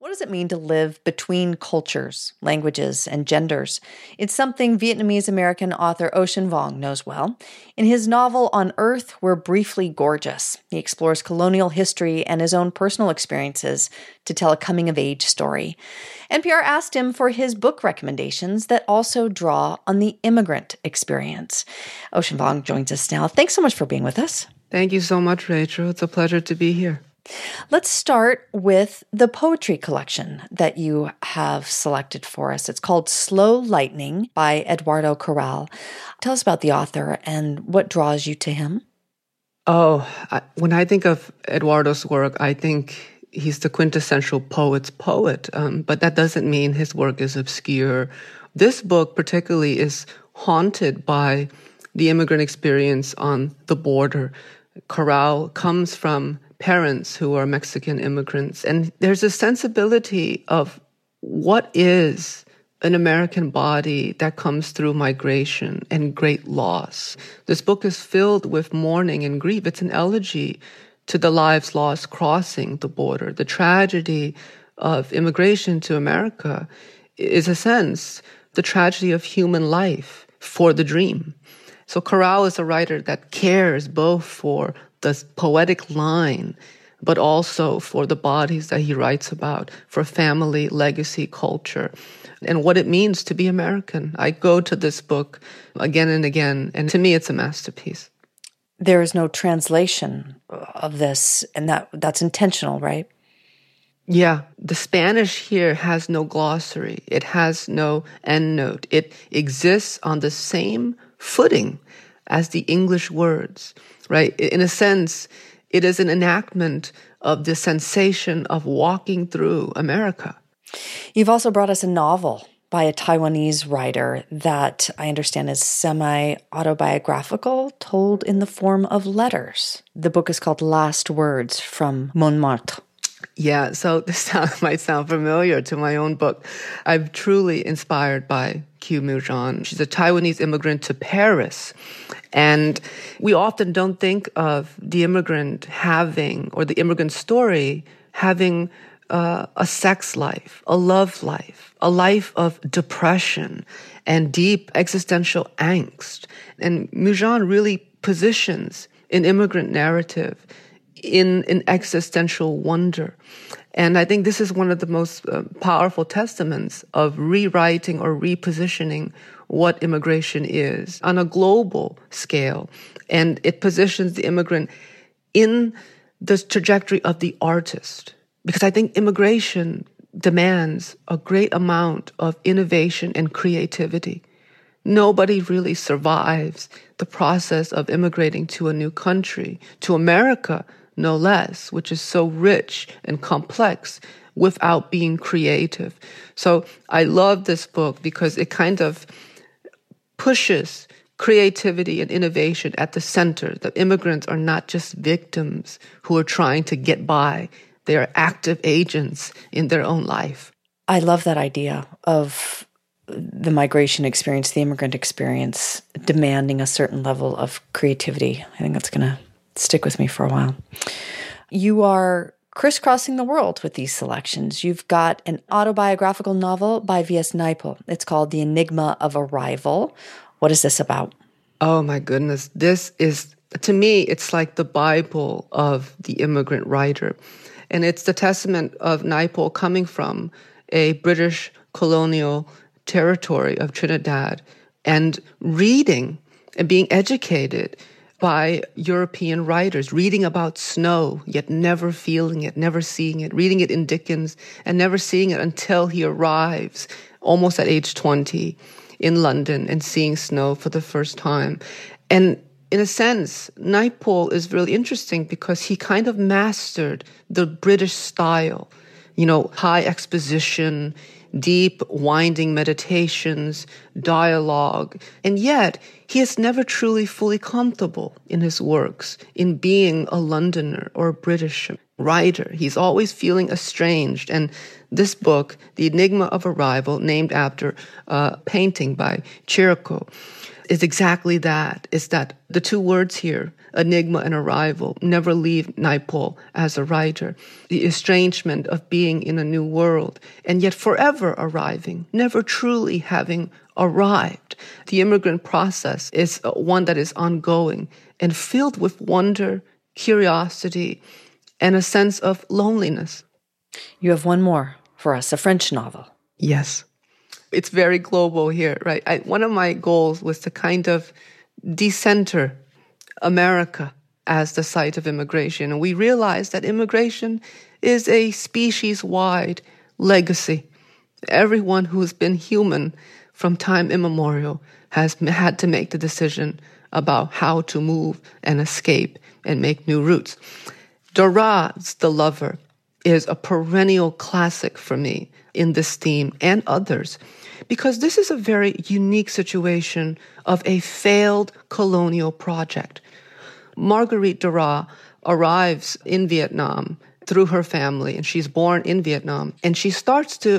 What does it mean to live between cultures, languages, and genders? It's something Vietnamese-American author Ocean Vuong knows well. In his novel On Earth, We're Briefly Gorgeous, he explores colonial history and his own personal experiences to tell a coming-of-age story. NPR asked him for his book recommendations that also draw on the immigrant experience. Ocean Vuong joins us now. Thanks so much for being with us. Thank you so much, Rachel. It's a pleasure to be here. Let's start with the poetry collection that you have selected for us. It's called Slow Lightning by Eduardo Corral. Tell us about the author and what draws you to him. When I think of Eduardo's work, I think he's the quintessential poet's poet, but that doesn't mean his work is obscure. This book particularly is haunted by the immigrant experience on the border. Corral comes from parents who are Mexican immigrants. And there's a sensibility of what is an American body that comes through migration and great loss. This book is filled with mourning and grief. It's an elegy to the lives lost crossing the border. The tragedy of immigration to America is, a sense, the tragedy of human life for the dream. So Corral is a writer that cares both for the poetic line, but also for the bodies that he writes about, for family, legacy, culture, and what it means to be American. I go to this book again and again, and to me, it's a masterpiece. There is no translation of this, and that's intentional, right? Yeah, the Spanish here has no glossary. It has no endnote. It exists on the same footing as the English words, right? In a sense, it is an enactment of the sensation of walking through America. You've also brought us a novel by a Taiwanese writer that I understand is semi-autobiographical, told in the form of letters. The book is called Last Words from Montmartre. Yeah, so this might sound familiar to my own book. I'm truly inspired by Kyu Mu-jeon. She's a Taiwanese immigrant to Paris. And we often don't think of the immigrant having, or the immigrant story having a sex life, a love life, a life of depression and deep existential angst. And Mu-jeon really positions an immigrant narrative in an existential wonder. And I think this is one of the most powerful testaments of rewriting or repositioning what immigration is on a global scale. And it positions the immigrant in the trajectory of the artist. Because I think immigration demands a great amount of innovation and creativity. Nobody really survives the process of immigrating to a new country, to America, no less, which is so rich and complex without being creative. So I love this book because it kind of pushes creativity and innovation at the center. The immigrants are not just victims who are trying to get by. They are active agents in their own life. I love that idea of the migration experience, the immigrant experience, demanding a certain level of creativity. I think that's going to stick with me for a while. You are crisscrossing the world with these selections. You've got an autobiographical novel by V.S. Naipaul. It's called The Enigma of Arrival. What is this about? Oh my goodness. This is, to me, it's like the Bible of the immigrant writer. And it's the testament of Naipaul coming from a British colonial territory of Trinidad and reading and being educated by European writers, reading about snow, yet never feeling it, never seeing it, reading it in Dickens and never seeing it until he arrives almost at age 20 in London and seeing snow for the first time. And in a sense, Naipaul is really interesting because he kind of mastered the British style, high exposition, deep, winding meditations, dialogue. And yet, he is never truly fully comfortable in his works, in being a Londoner or a British writer. He's always feeling estranged. And this book, The Enigma of Arrival, named after a painting by Chirico, is exactly that. Is that the two words here, enigma and arrival, never leave Naipaul as a writer, the estrangement of being in a new world, and yet forever arriving, never truly having arrived. The immigrant process is one that is ongoing and filled with wonder, curiosity, and a sense of loneliness. You have one more for us, a French novel. Yes. It's very global here, right? One of my goals was to kind of decenter America as the site of immigration. And we realized that immigration is a species-wide legacy. Everyone who has been human from time immemorial has had to make the decision about how to move and escape and make new routes. Dara's The Lover is a perennial classic for me in this theme and others, because this is a very unique situation of a failed colonial project. Marguerite Duras arrives in Vietnam through her family, and she's born in Vietnam, and she starts to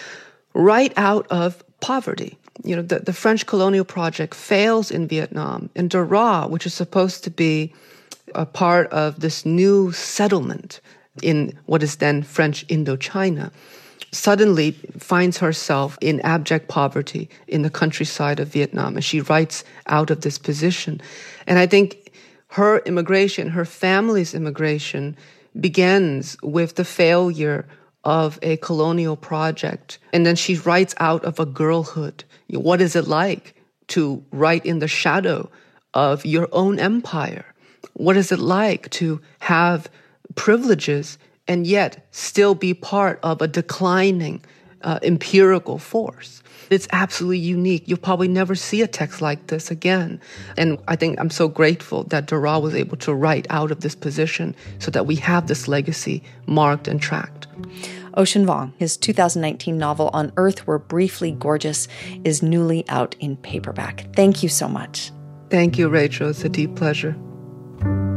write out of poverty. You know, the French colonial project fails in Vietnam, and Duras, which is supposed to be a part of this new settlement in what is then French Indochina, suddenly finds herself in abject poverty in the countryside of Vietnam, and she writes out of this position. And I think her immigration, her family's immigration, begins with the failure of a colonial project. And then she writes out of a girlhood. What is it like to write in the shadow of your own empire? What is it like to have privileges and yet still be part of a declining empirical force? It's absolutely unique. You'll probably never see a text like this again. And I think I'm so grateful that Duras was able to write out of this position so that we have this legacy marked and tracked. Ocean Vuong, his 2019 novel On Earth We're Briefly Gorgeous, is newly out in paperback. Thank you so much. Thank you, Rachel. It's a deep pleasure.